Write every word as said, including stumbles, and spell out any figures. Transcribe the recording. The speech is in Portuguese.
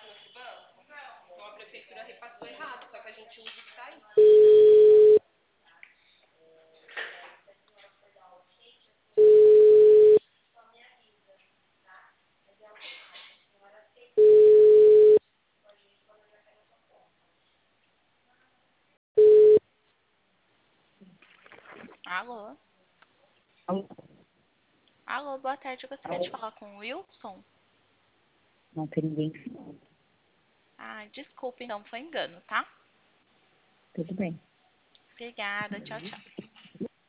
nesse banco? Então a prefeitura repassou errado, só que a gente usa o que tá aí. Alô? Alô? Alô, boa tarde. Eu gostaria de Alô? falar com o Wilson. Não tem ninguém. Ah, desculpa, então foi engano, tá? Tudo bem. Obrigada. Tchau, tchau.